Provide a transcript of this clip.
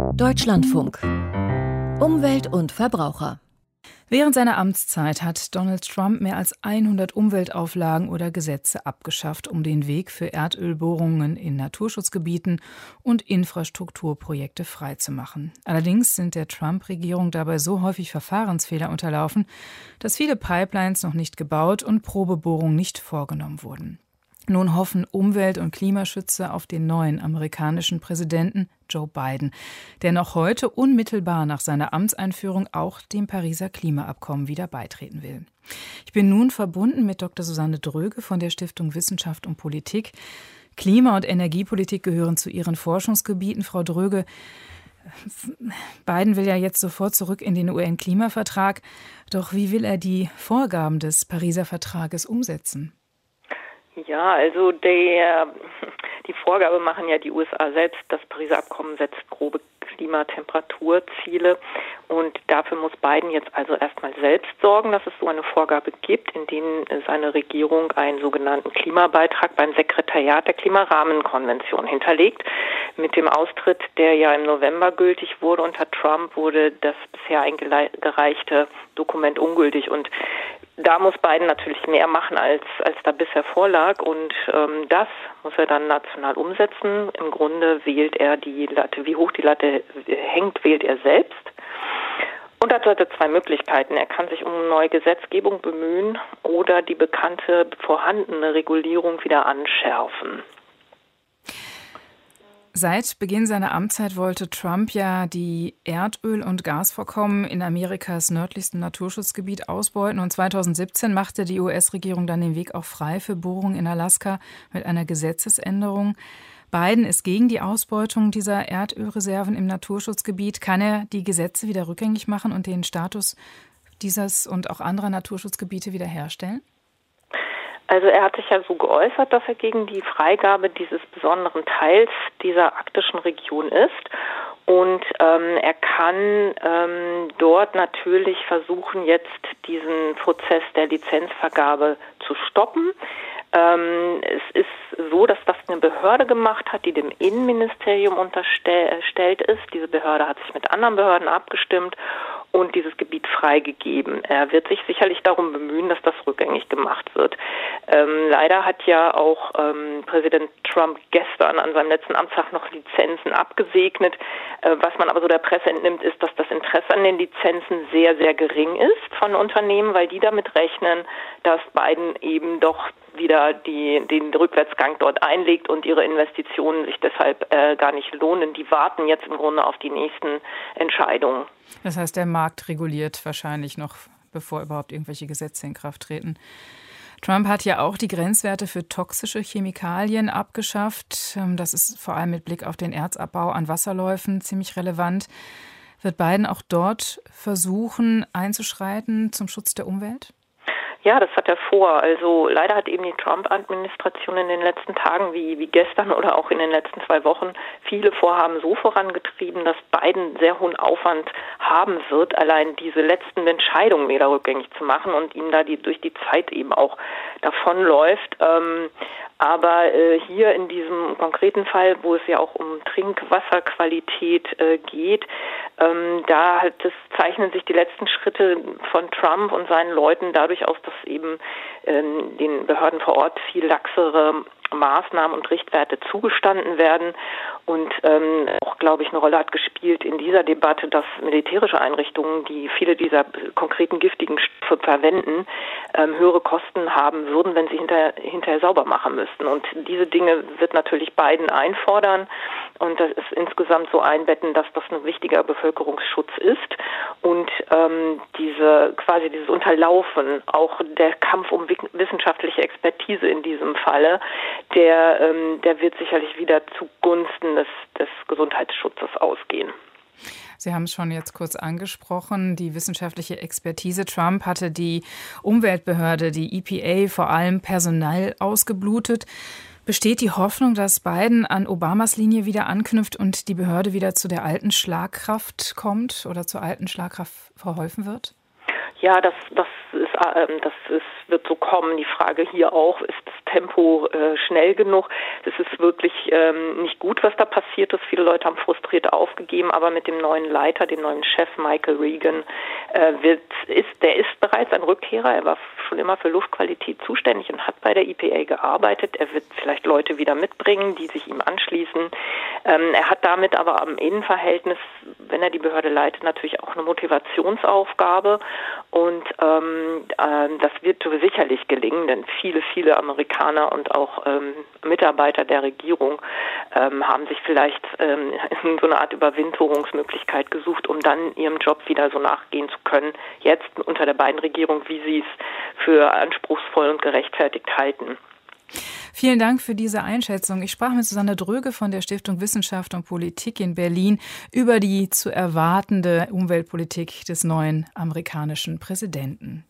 Deutschlandfunk. Umwelt und Verbraucher. Während seiner Amtszeit hat Donald Trump mehr als 100 Umweltauflagen oder Gesetze abgeschafft, um den Weg für Erdölbohrungen in Naturschutzgebieten und Infrastrukturprojekte freizumachen. Allerdings sind der Trump-Regierung dabei so häufig Verfahrensfehler unterlaufen, dass viele Pipelines noch nicht gebaut und Probebohrungen nicht vorgenommen wurden. Nun hoffen Umwelt- und Klimaschützer auf den neuen amerikanischen Präsidenten Joe Biden, der noch heute unmittelbar nach seiner Amtseinführung auch dem Pariser Klimaabkommen wieder beitreten will. Ich bin nun verbunden mit Dr. Susanne Dröge von der Stiftung Wissenschaft und Politik. Klima- und Energiepolitik gehören zu ihren Forschungsgebieten. Frau Dröge, Biden will ja jetzt sofort zurück in den UN-Klimavertrag. Doch wie will er die Vorgaben des Pariser Vertrages umsetzen? Ja, also die Vorgabe machen ja die USA selbst. Das Pariser Abkommen setzt grobe Klimatemperaturziele und dafür muss Biden jetzt also erstmal selbst sorgen, dass es so eine Vorgabe gibt, in denen seine Regierung einen sogenannten Klimabeitrag beim Sekretariat der Klimarahmenkonvention hinterlegt. Mit dem Austritt, der ja im November gültig wurde unter Trump, wurde das bisher eingereichte Dokument ungültig und da muss Biden natürlich mehr machen, als da bisher vorlag und das muss er dann national umsetzen. Im Grunde wählt er die Latte, wie hoch die Latte hängt, wählt er selbst. Und dazu hat er zwei Möglichkeiten. Er kann sich um neue Gesetzgebung bemühen oder die bekannte vorhandene Regulierung wieder anschärfen. Seit Beginn seiner Amtszeit wollte Trump ja die Erdöl- und Gasvorkommen in Amerikas nördlichstem Naturschutzgebiet ausbeuten. Und 2017 machte die US-Regierung dann den Weg auch frei für Bohrungen in Alaska mit einer Gesetzesänderung. Biden ist gegen die Ausbeutung dieser Erdölreserven im Naturschutzgebiet. Kann er die Gesetze wieder rückgängig machen und den Status dieses und auch anderer Naturschutzgebiete wiederherstellen? Also er hat sich ja so geäußert, dass er gegen die Freigabe dieses besonderen Teils dieser arktischen Region ist. Und er kann dort natürlich versuchen, jetzt diesen Prozess der Lizenzvergabe zu stoppen. Es ist so, dass das eine Behörde gemacht hat, die dem Innenministerium unterstellt ist. Diese Behörde hat sich mit anderen Behörden abgestimmt und dieses Gebiet freigegeben. Er wird sich sicherlich darum bemühen, dass das rückgängig gemacht wird. Leider hat ja auch Präsident Trump gestern an seinem letzten Amtstag noch Lizenzen abgesegnet. Was man aber so der Presse entnimmt, ist, dass das Interesse an den Lizenzen sehr, sehr gering ist von Unternehmen, weil die damit rechnen, dass Biden eben doch wieder den Rückwärtsgang dort einlegt und ihre Investitionen sich deshalb gar nicht lohnen. Die warten jetzt im Grunde auf die nächsten Entscheidungen. Das heißt, der Markt reguliert wahrscheinlich noch, bevor überhaupt irgendwelche Gesetze in Kraft treten. Trump hat ja auch die Grenzwerte für toxische Chemikalien abgeschafft. Das ist vor allem mit Blick auf den Erzabbau an Wasserläufen ziemlich relevant. Wird Biden auch dort versuchen, einzuschreiten zum Schutz der Umwelt? Ja, das hat er vor. Also leider hat eben die Trump-Administration in den letzten Tagen wie gestern oder auch in den letzten 2 Wochen viele Vorhaben so vorangetrieben, dass Biden sehr hohen Aufwand haben wird, allein diese letzten Entscheidungen wieder rückgängig zu machen und ihm da durch die Zeit eben auch davonläuft. Aber hier in diesem konkreten Fall, wo es ja auch um Trinkwasserqualität geht, zeichnen sich die letzten Schritte von Trump und seinen Leuten dadurch aus, dass eben den Behörden vor Ort viel laxere Maßnahmen und Richtwerte zugestanden werden und auch, glaube ich, eine Rolle hat gespielt in dieser Debatte, dass militärische Einrichtungen, die viele dieser konkreten giftigen Stoffe verwenden, höhere Kosten haben würden, wenn sie hinterher sauber machen müssten. Und diese Dinge wird natürlich Biden einfordern und das ist insgesamt so einbetten, dass das ein wichtiger Bevölkerungsschutz ist und dieses Unterlaufen, auch der Kampf um wissenschaftliche Expertise in diesem Falle, der wird sicherlich wieder zugunsten des Gesundheitsschutzes ausgehen. Sie haben es schon jetzt kurz angesprochen, die wissenschaftliche Expertise. Trump hatte die Umweltbehörde, die EPA, vor allem personell ausgeblutet. Besteht die Hoffnung, dass Biden an Obamas Linie wieder anknüpft und die Behörde wieder zu der alten Schlagkraft kommt oder zur alten Schlagkraft verholfen wird? Ja, das ist wird so kommen. Die Frage hier auch, ist das Tempo schnell genug? Es ist wirklich nicht gut, was da passiert ist. Viele Leute haben frustriert aufgegeben, aber mit dem neuen Leiter, dem neuen Chef Michael Regan, der ist bereits ein Rückkehrer. Er war schon immer für Luftqualität zuständig und hat bei der EPA gearbeitet. Er wird vielleicht Leute wieder mitbringen, die sich ihm anschließen. Er hat damit aber am Innenverhältnis, wenn er die Behörde leitet, natürlich auch eine Motivationsaufgabe und das wird sicherlich gelingen, denn viele Amerikaner und auch Mitarbeiter der Regierung haben sich vielleicht so eine Art Überwinterungsmöglichkeit gesucht, um dann ihrem Job wieder so nachgehen zu können, jetzt unter der Biden-Regierung, wie sie es für anspruchsvoll und gerechtfertigt halten. Vielen Dank für diese Einschätzung. Ich sprach mit Susanne Dröge von der Stiftung Wissenschaft und Politik in Berlin über die zu erwartende Umweltpolitik des neuen amerikanischen Präsidenten.